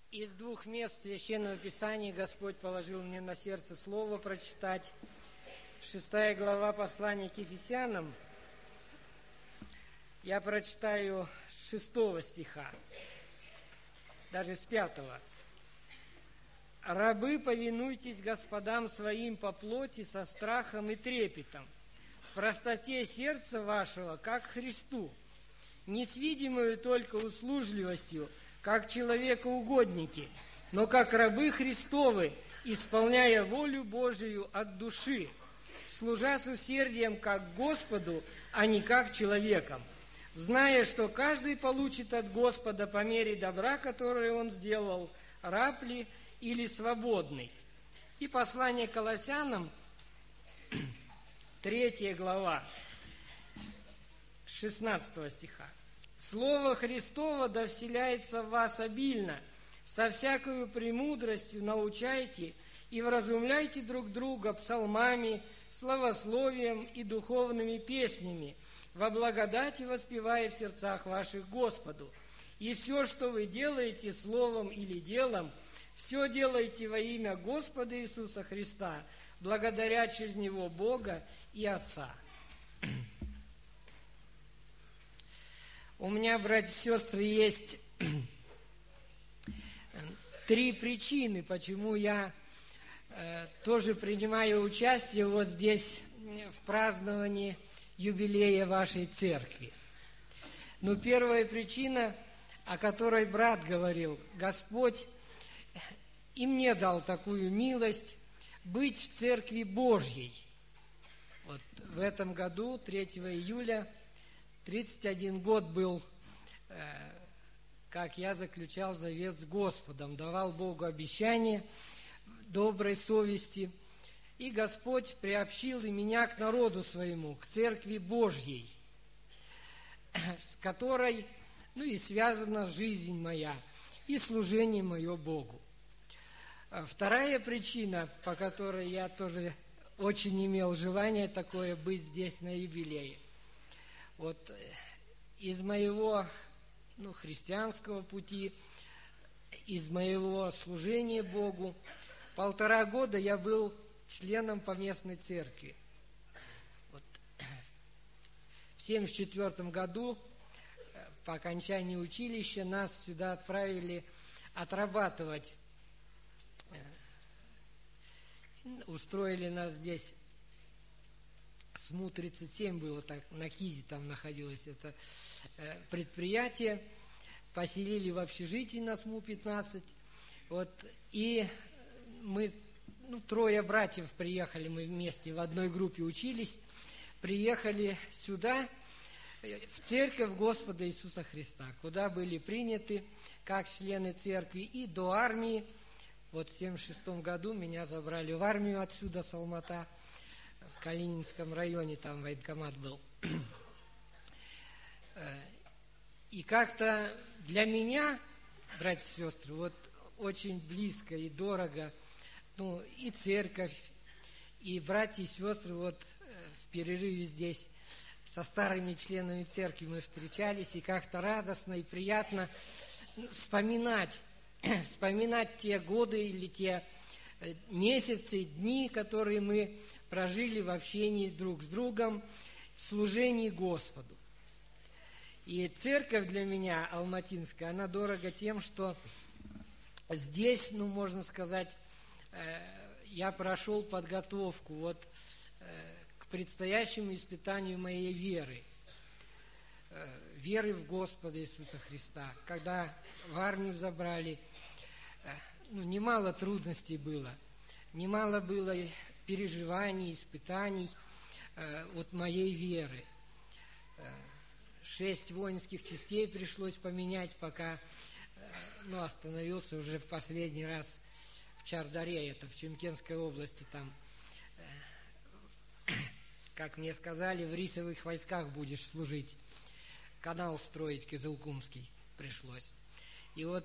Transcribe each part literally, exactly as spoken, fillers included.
Из двух мест Священного Писания Господь положил мне на сердце слово прочитать. Шестая глава послания к Ефесянам. Я прочитаю с шестого стиха, даже с пятого. «Рабы, повинуйтесь господам своим по плоти со страхом и трепетом, в простоте сердца вашего, как Христу, не с видимою только услужливостью, как человекоугодники, но как рабы Христовы, исполняя волю Божию от души, служа с усердием как Господу, а не как человеком, зная, что каждый получит от Господа по мере добра, которое он сделал, раб ли или свободный». И послание к Колоссянам, третья глава, шестнадцатого стиха. «Слово Христово да вселяется в вас обильно, со всякою премудростью научайте и вразумляйте друг друга псалмами, славословием и духовными песнями, во благодати воспевая в сердцах ваших Господу. И все, что вы делаете словом или делом, все делайте во имя Господа Иисуса Христа, благодаря через Него Бога и Отца». У меня, братья и сестры, есть три причины, почему я э, тоже принимаю участие вот здесь в праздновании юбилея вашей церкви. Ну, первая причина, о которой брат говорил: Господь и мне дал такую милость быть в Церкви Божьей. Вот в этом году, третьего июля, тридцать один год был, э, как я заключал завет с Господом, давал Богу обещание доброй совести, и Господь приобщил и меня к народу своему, к Церкви Божьей, с которой, ну и связана жизнь моя и служение мое Богу. Вторая причина, по которой я тоже очень имел желание такое быть здесь на юбилее. Вот из моего ну, христианского пути, из моего служения Богу, полтора года я был членом поместной церкви. Вот. В семьдесят четвёртом году, по окончании училища, нас сюда отправили отрабатывать. Устроили нас здесь. СМУ тридцать семь было, так, на Кизе там находилось это э, предприятие. Поселили в общежитии на СМУ пятнадцать. Вот, и мы, ну, трое братьев приехали, мы вместе в одной группе учились, приехали сюда, в Церковь Господа Иисуса Христа, куда были приняты как члены церкви и до армии. Вот в семьдесят шестом году меня забрали в армию отсюда, с Алмата, в Калининском районе, там военкомат был. И как-то для меня, братья и сестры, вот очень близко и дорого, ну, и церковь, и братья и сестры, вот в перерыве здесь со старыми членами церкви мы встречались, и как-то радостно и приятно вспоминать, вспоминать те годы или те месяцы, дни, которые мы прожили в общении друг с другом, в служении Господу. И церковь для меня, алматинская, она дорога тем, что здесь, ну, можно сказать, я прошел подготовку вот к предстоящему испытанию моей веры, веры в Господа Иисуса Христа. Когда в армию забрали, ну, немало трудностей было, немало было переживаний, испытаний э, от моей веры. Э, шесть воинских частей пришлось поменять, пока э, ну, остановился уже в последний раз в Чардаре, это в Чумкенской области, там, э, как мне сказали, в рисовых войсках будешь служить. Канал строить Кызылкумский пришлось. И вот,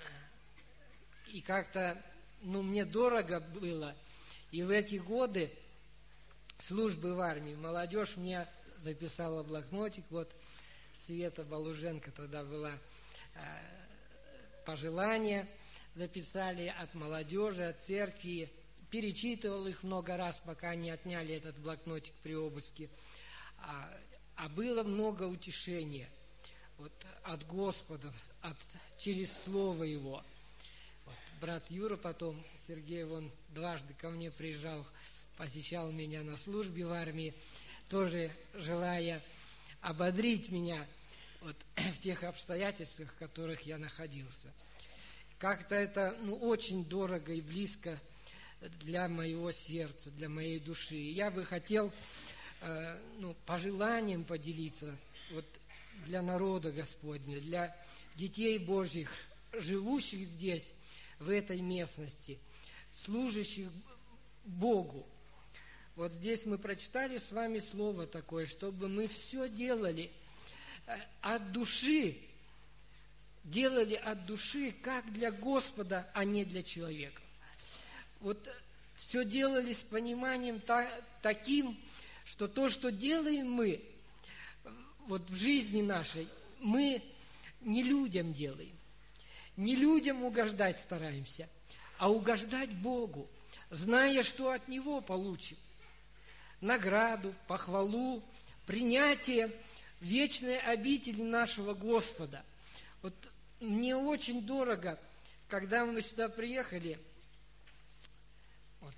и как-то, ну, мне дорого было. И в эти годы службы в армии молодежь мне записала блокнотик, вот Света Балуженко тогда была, э, пожелания записали от молодежи, от церкви. Перечитывал их много раз, пока не отняли этот блокнотик при обыске. А, а было много утешения вот, от Господа, от, через Слово Его. Вот, брат Юра потом, Сергей, он дважды ко мне приезжал, посещал меня на службе в армии, тоже желая ободрить меня вот, в тех обстоятельствах, в которых я находился. Как-то это ну, очень дорого и близко для моего сердца, для моей души. И я бы хотел э, ну, пожеланием поделиться вот, для народа Господня, для детей Божьих, живущих здесь, в этой местности, служащих Богу. Вот здесь мы прочитали с вами слово такое, чтобы мы все делали от души, делали от души, как для Господа, а не для человека. Вот все делали с пониманием та, таким, что то, что делаем мы вот в жизни нашей, мы не людям делаем, не людям угождать стараемся, а угождать Богу, зная, что от Него получим. Награду, похвалу, принятие вечной обители нашего Господа. Вот мне очень дорого, когда мы сюда приехали, вот,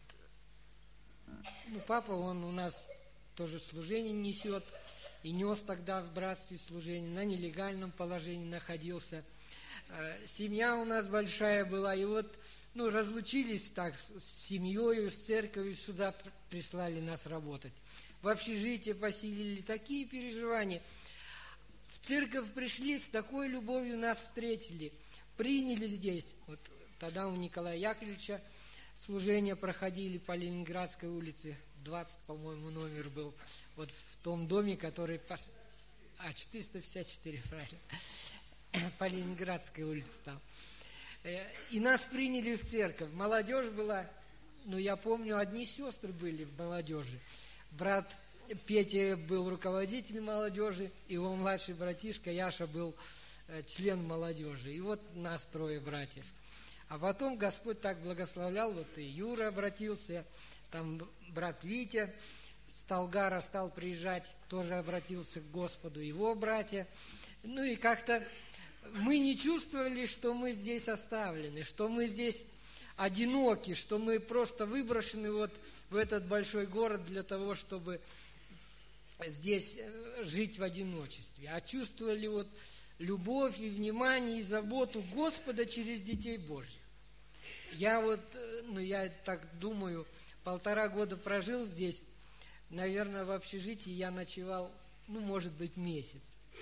ну, папа, он у нас тоже служение несет, и нес тогда в братстве служение, на нелегальном положении находился. Семья у нас большая была, и вот ну, разлучились так с семьей, с церковью, сюда прислали нас работать. В общежитие поселили, такие переживания. В церковь пришли, с такой любовью нас встретили, приняли здесь. Вот тогда у Николая Яковлевича служения проходили по Ленинградской улице, двадцать, по-моему, номер был, вот в том доме, который... А, четыреста пятьдесят четыре, правильно, по Ленинградской улице там. И нас приняли в церковь. Молодежь была, ну, я помню, одни сестры были в молодежи. Брат Петя был руководитель молодежи, его младший братишка Яша был член молодежи. И вот нас трое братьев. А потом Господь так благословлял, вот и Юра обратился, там брат Витя с Талгара стал приезжать, тоже обратился к Господу, его братья. Ну и как-то мы не чувствовали, что мы здесь оставлены, что мы здесь одиноки, что мы просто выброшены вот в этот большой город для того, чтобы здесь жить в одиночестве, а чувствовали вот любовь и внимание и заботу Господа через детей Божьих. Я вот, ну я так думаю, полтора года прожил здесь, наверное, в общежитии я ночевал, ну, может быть, месяц.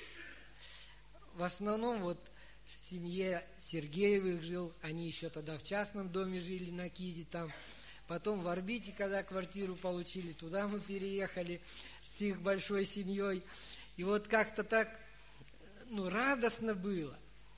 В основном вот в семье Сергеевых жил, они еще тогда в частном доме жили на Кизе там. Потом в Орбите, когда квартиру получили, туда мы переехали с их большой семьей. И вот как-то так, ну, радостно было.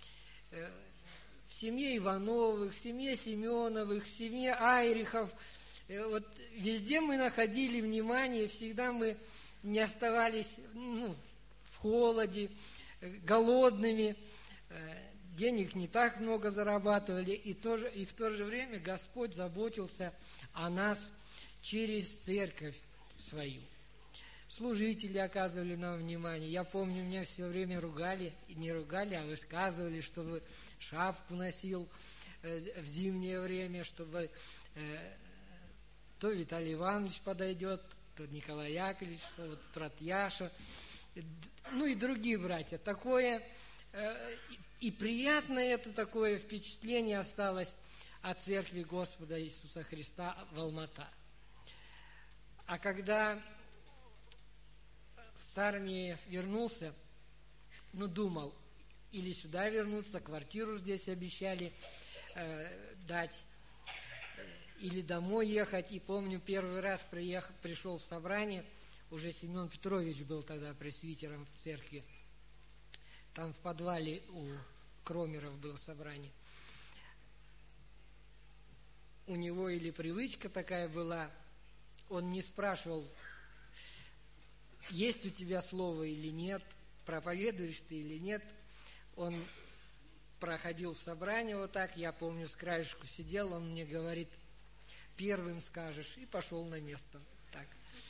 В семье Ивановых, в семье Семеновых, в семье Айрихов. Вот везде мы находили внимание, всегда мы не оставались, ну, в холоде, голодными, денег не так много зарабатывали, и, тоже, и в то же время Господь заботился о нас через церковь свою. Служители оказывали нам внимание. Я помню, меня все время ругали, и не ругали, а высказывали, чтобы шапку носил в зимнее время, чтобы то Виталий Иванович подойдет, то Николай Яковлевич, то вот брат Яша, ну и другие братья. Такое э, и приятное это такое впечатление осталось о церкви Господа Иисуса Христа в Алма-Ата. А когда с армии вернулся, ну думал, или сюда вернуться, квартиру здесь обещали э, дать, или домой ехать. И помню, первый раз приехал, пришел в собрание, уже Семен Петрович был тогда пресвитером в церкви. Там в подвале у Кромеров было собрание. У него или привычка такая была, он не спрашивал, есть у тебя слово или нет, проповедуешь ты или нет. Он проходил в собрание вот так, я помню, с краешку сидел, он мне говорит: первым скажешь, и пошел на место. Так.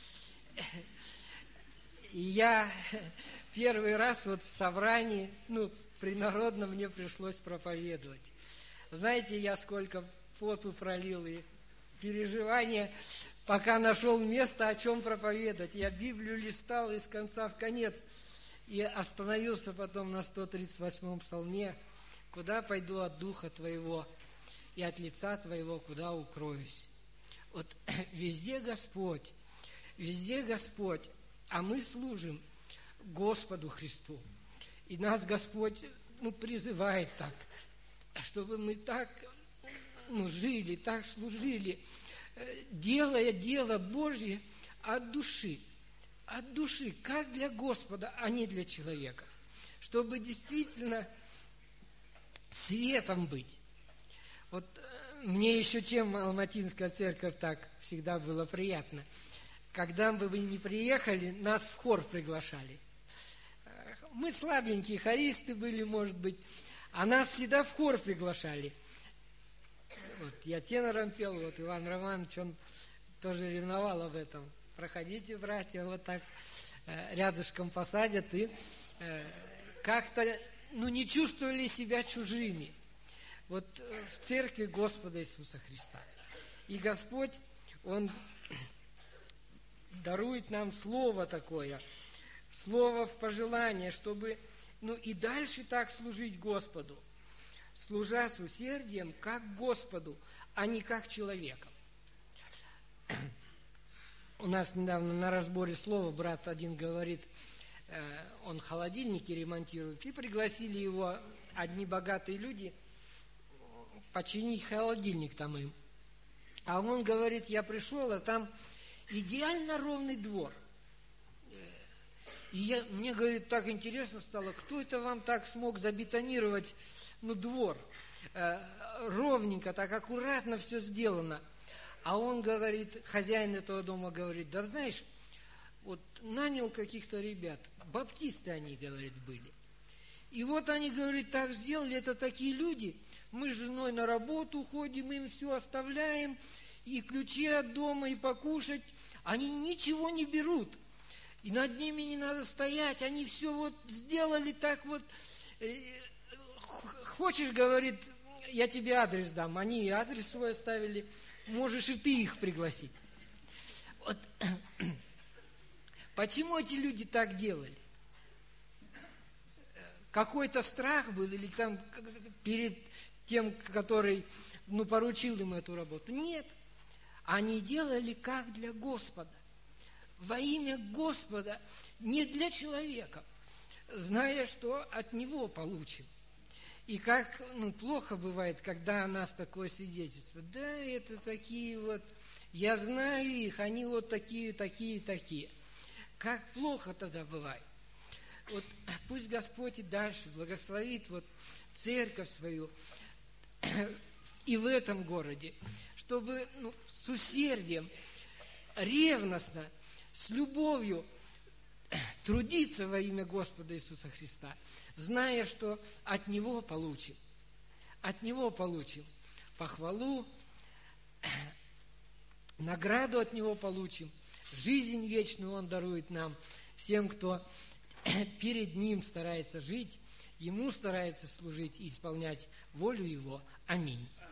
И я первый раз вот в собрании, ну, принародно мне пришлось проповедовать. Знаете, я сколько поту пролил и переживания, пока нашел место, о чем проповедовать. Я Библию листал из конца в конец и остановился потом на сто тридцать восьмом псалме: «Куда пойду от Духа Твоего, и от лица Твоего куда укроюсь?» Вот везде Господь, везде Господь, а мы служим Господу Христу. И нас Господь, ну, призывает так, чтобы мы так, ну, жили, так служили, делая дело Божье от души, от души, как для Господа, а не для человека, чтобы действительно светом быть. Вот мне еще чем Алматинская церковь так всегда было приятно. Когда бы вы не приехали, нас в хор приглашали. Мы слабенькие хористы были, может быть, а нас всегда в хор приглашали. Вот я тенором пел, вот Иван Романович, он тоже ревновал об этом. Проходите, братья, вот так э, рядышком посадят и э, как-то, ну, не чувствовали себя чужими. Вот э, в церкви Господа Иисуса Христа. И Господь, Он дарует нам слово такое, слово в пожелание, чтобы, ну, и дальше так служить Господу, служа с усердием, как Господу, а не как человеком. У нас недавно на разборе слова брат один говорит, э, он холодильники ремонтирует, и пригласили его одни богатые люди починить холодильник там им. А он говорит: я пришел, а там идеально ровный двор. И я, мне, говорит, так интересно стало, кто это вам так смог забетонировать, ну, двор? Э, ровненько, так аккуратно все сделано. А он говорит, хозяин этого дома говорит: да знаешь, вот нанял каких-то ребят, баптисты они, говорит, были. И вот они, говорит, так сделали, это такие люди, мы с женой на работу ходим, им все оставляем, и ключи от дома, и покушать, они ничего не берут. И над ними не надо стоять, они все вот сделали так вот. Хочешь, говорит, я тебе адрес дам. Они адрес свой оставили, можешь и ты их пригласить. Вот. Почему эти люди так делали? Какой-то страх был или там перед тем, который, ну, поручил им эту работу? Нет. Они делали как для Господа. Во имя Господа, не для человека, зная, что от Него получим. И как, ну, плохо бывает, когда о нас такое свидетельство. Да, это такие вот, я знаю их, они вот такие, такие, такие. Как плохо тогда бывает. Вот пусть Господь и дальше благословит вот церковь свою и в этом городе, чтобы, ну, с усердием, ревностно, с любовью трудиться во имя Господа Иисуса Христа, зная, что от Него получим. От Него получим похвалу, награду от Него получим, жизнь вечную Он дарует нам, всем, кто перед Ним старается жить, Ему старается служить и исполнять волю Его. Аминь.